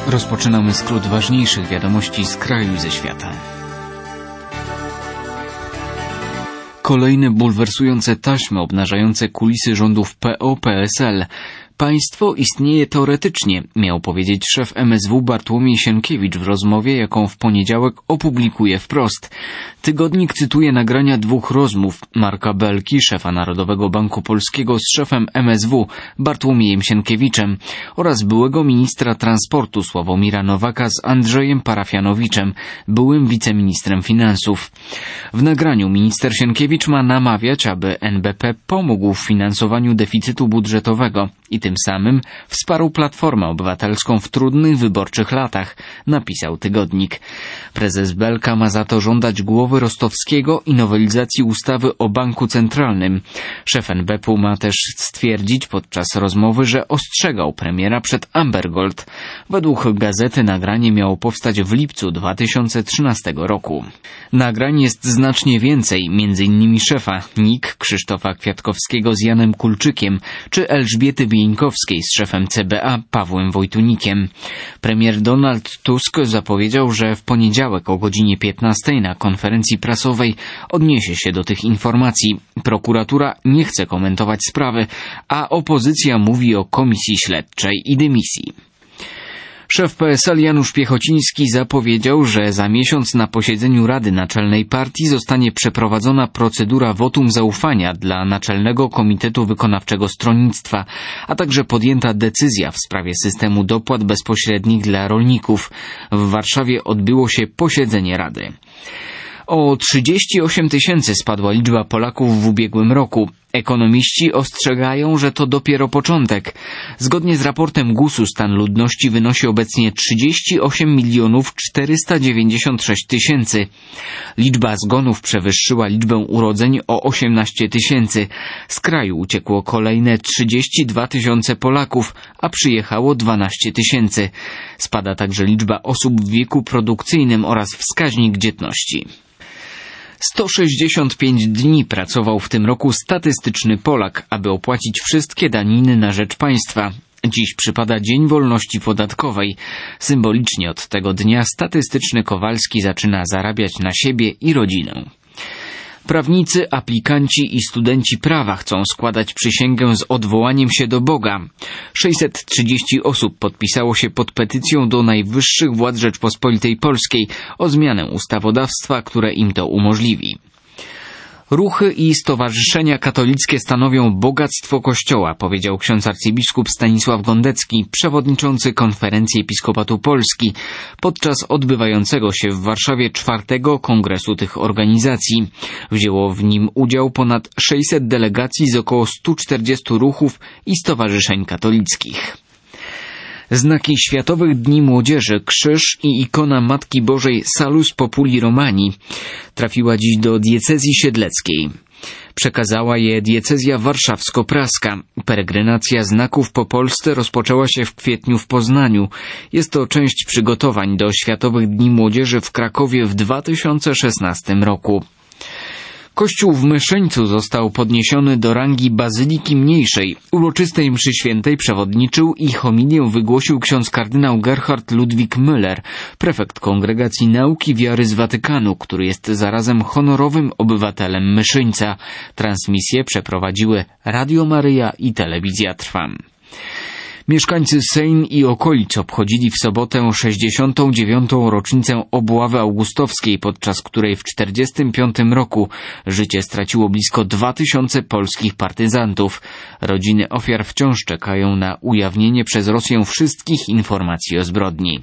Rozpoczynamy skrót ważniejszych wiadomości z kraju i ze świata. Kolejne bulwersujące taśmy obnażające kulisy rządów PO-PSL. Państwo istnieje teoretycznie, miał powiedzieć szef MSW Bartłomiej Sienkiewicz w rozmowie, jaką w poniedziałek opublikuje wprost. Tygodnik cytuje nagrania dwóch rozmów Marka Belki, szefa Narodowego Banku Polskiego, z szefem MSW Bartłomiejem Sienkiewiczem oraz byłego ministra transportu Sławomira Nowaka z Andrzejem Parafianowiczem, byłym wiceministrem finansów. W nagraniu minister Sienkiewicz ma namawiać, aby NBP pomógł w finansowaniu deficytu budżetowego i tym samym wsparł Platformę Obywatelską w trudnych wyborczych latach, napisał tygodnik. Prezes Belka ma za to żądać głowy Rostowskiego i nowelizacji ustawy o Banku Centralnym. Szef NBP-u ma też stwierdzić podczas rozmowy, że ostrzegał premiera przed Amber Gold. Według gazety nagranie miało powstać w lipcu 2013 roku. Nagrań jest znacznie więcej, m.in. szefa NIK Krzysztofa Kwiatkowskiego z Janem Kulczykiem, czy Elżbiety Wieńkowskiej z szefem CBA Pawłem Wojtunikiem. Premier Donald Tusk zapowiedział, że w poniedziałek o godzinie 15 na konferencji prasowej odniesie się do tych informacji. Prokuratura nie chce komentować sprawy, a opozycja mówi o komisji śledczej i dymisji. Szef PSL Janusz Piechociński zapowiedział, że za miesiąc na posiedzeniu Rady Naczelnej Partii zostanie przeprowadzona procedura wotum zaufania dla Naczelnego Komitetu Wykonawczego Stronnictwa, a także podjęta decyzja w sprawie systemu dopłat bezpośrednich dla rolników. W Warszawie odbyło się posiedzenie Rady. O 38 000 spadła liczba Polaków w ubiegłym roku. Ekonomiści ostrzegają, że to dopiero początek. Zgodnie z raportem GUS-u stan ludności wynosi obecnie 38 496 000. Liczba zgonów przewyższyła liczbę urodzeń o 18 000. Z kraju uciekło kolejne 32 000 Polaków, a przyjechało 12 000. Spada także liczba osób w wieku produkcyjnym oraz wskaźnik dzietności. 165 dni pracował w tym roku statystyczny Polak, aby opłacić wszystkie daniny na rzecz państwa. Dziś przypada Dzień Wolności Podatkowej. Symbolicznie od tego dnia statystyczny Kowalski zaczyna zarabiać na siebie i rodzinę. Prawnicy, aplikanci i studenci prawa chcą składać przysięgę z odwołaniem się do Boga. 630 osób podpisało się pod petycją do najwyższych władz Rzeczpospolitej Polskiej o zmianę ustawodawstwa, które im to umożliwi. Ruchy i stowarzyszenia katolickie stanowią bogactwo Kościoła, powiedział ksiądz arcybiskup Stanisław Gondecki, przewodniczący Konferencji Episkopatu Polski, podczas odbywającego się w Warszawie 4. kongresu tych organizacji. Wzięło w nim udział ponad 600 delegacji z około 140 ruchów i stowarzyszeń katolickich. Znaki Światowych Dni Młodzieży, krzyż i ikona Matki Bożej Salus Populi Romani trafiła dziś do diecezji siedleckiej. Przekazała je diecezja warszawsko-praska. Peregrinacja znaków po Polsce rozpoczęła się w kwietniu w Poznaniu. Jest to część przygotowań do Światowych Dni Młodzieży w Krakowie w 2016 roku. Kościół w Myszyńcu został podniesiony do rangi bazyliki mniejszej. Uroczystej mszy świętej przewodniczył i homilię wygłosił ksiądz kardynał Gerhard Ludwik Müller, prefekt Kongregacji Nauki Wiary z Watykanu, który jest zarazem honorowym obywatelem Myszyńca. Transmisję przeprowadziły Radio Maryja i Telewizja Trwam. Mieszkańcy Sejn i okolic obchodzili w sobotę 69. rocznicę obławy augustowskiej, podczas której w 1945 roku życie straciło blisko 2000 polskich partyzantów. Rodziny ofiar wciąż czekają na ujawnienie przez Rosję wszystkich informacji o zbrodni.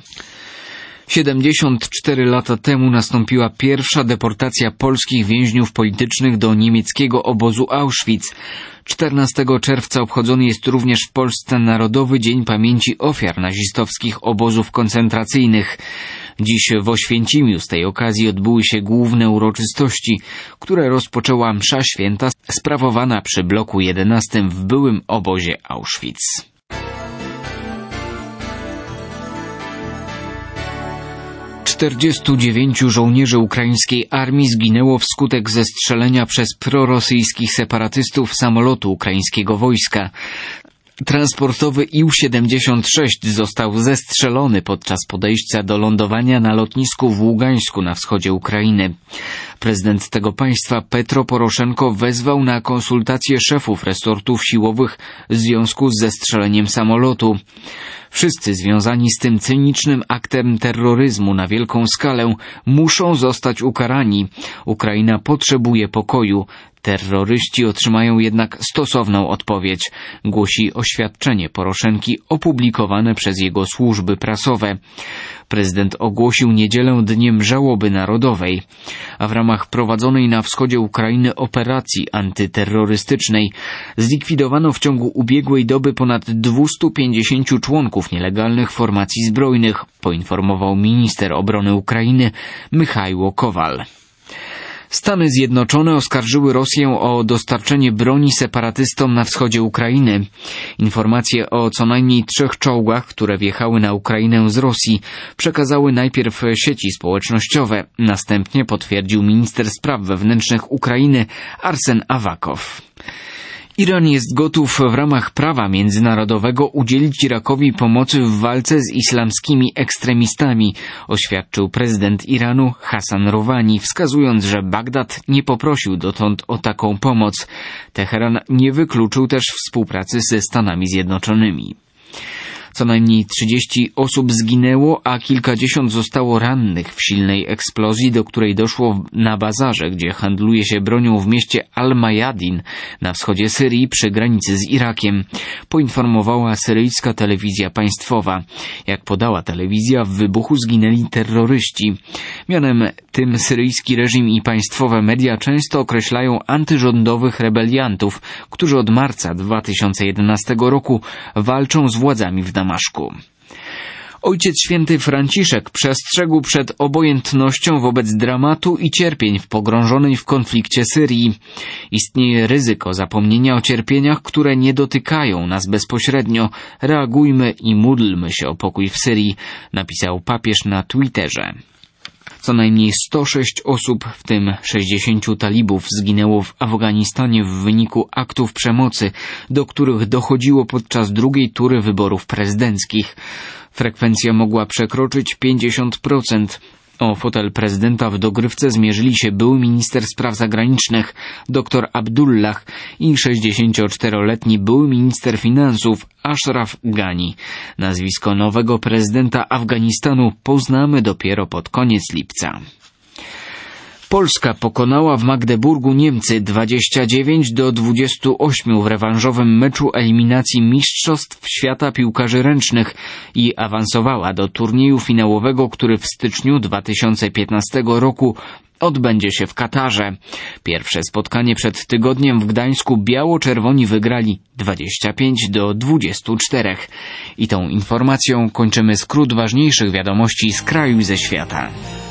74 lata temu nastąpiła pierwsza deportacja polskich więźniów politycznych do niemieckiego obozu Auschwitz. 14 czerwca obchodzony jest również w Polsce Narodowy Dzień Pamięci Ofiar nazistowskich obozów koncentracyjnych. Dziś w Oświęcimiu z tej okazji odbyły się główne uroczystości, które rozpoczęła msza święta sprawowana przy bloku 11 w byłym obozie Auschwitz. 49 żołnierzy ukraińskiej armii zginęło wskutek zestrzelenia przez prorosyjskich separatystów samolotu ukraińskiego wojska. Transportowy Ił-76 został zestrzelony podczas podejścia do lądowania na lotnisku w Ługańsku na wschodzie Ukrainy. Prezydent tego państwa Petro Poroszenko wezwał na konsultacje szefów resortów siłowych w związku z zestrzeleniem samolotu. Wszyscy związani z tym cynicznym aktem terroryzmu na wielką skalę muszą zostać ukarani. Ukraina potrzebuje pokoju. Terroryści otrzymają jednak stosowną odpowiedź, głosi oświadczenie Poroszenki opublikowane przez jego służby prasowe. Prezydent ogłosił niedzielę dniem żałoby narodowej, a w ramach prowadzonej na wschodzie Ukrainy operacji antyterrorystycznej zlikwidowano w ciągu ubiegłej doby ponad 250 członków nielegalnych formacji zbrojnych, poinformował minister obrony Ukrainy Michajło Kowal. Stany Zjednoczone oskarżyły Rosję o dostarczenie broni separatystom na wschodzie Ukrainy. Informacje o co najmniej 3 czołgach, które wjechały na Ukrainę z Rosji, przekazały najpierw sieci społecznościowe. Następnie potwierdził minister spraw wewnętrznych Ukrainy Arsen Awakow. Iran jest gotów w ramach prawa międzynarodowego udzielić Irakowi pomocy w walce z islamskimi ekstremistami, oświadczył prezydent Iranu Hassan Rouhani, wskazując, że Bagdad nie poprosił dotąd o taką pomoc. Teheran nie wykluczył też współpracy ze Stanami Zjednoczonymi. Co najmniej 30 osób zginęło, a kilkadziesiąt zostało rannych w silnej eksplozji, do której doszło na bazarze, gdzie handluje się bronią w mieście Al-Mayadin na wschodzie Syrii przy granicy z Irakiem, poinformowała syryjska telewizja państwowa. Jak podała telewizja, w wybuchu zginęli terroryści. Mianem tym syryjski reżim i państwowe media często określają antyrządowych rebeliantów, którzy od marca 2011 roku walczą z władzami w Damaszku. Ojciec Święty Franciszek przestrzegł przed obojętnością wobec dramatu i cierpień w pogrążonej w konflikcie Syrii. Istnieje ryzyko zapomnienia o cierpieniach, które nie dotykają nas bezpośrednio. Reagujmy i módlmy się o pokój w Syrii, napisał papież na Twitterze. Co najmniej 106 osób, w tym 60 talibów, zginęło w Afganistanie w wyniku aktów przemocy, do których dochodziło podczas drugiej tury wyborów prezydenckich. Frekwencja mogła przekroczyć 50%. O fotel prezydenta w dogrywce zmierzyli się były minister spraw zagranicznych dr Abdullah i 64-letni były minister finansów Ashraf Ghani. Nazwisko nowego prezydenta Afganistanu poznamy dopiero pod koniec lipca. Polska pokonała w Magdeburgu Niemcy 29-28 w rewanżowym meczu eliminacji Mistrzostw Świata Piłkarzy Ręcznych i awansowała do turnieju finałowego, który w styczniu 2015 roku odbędzie się w Katarze. Pierwsze spotkanie przed tygodniem w Gdańsku biało-czerwoni wygrali 25-24. I tą informacją kończymy skrót ważniejszych wiadomości z kraju i ze świata.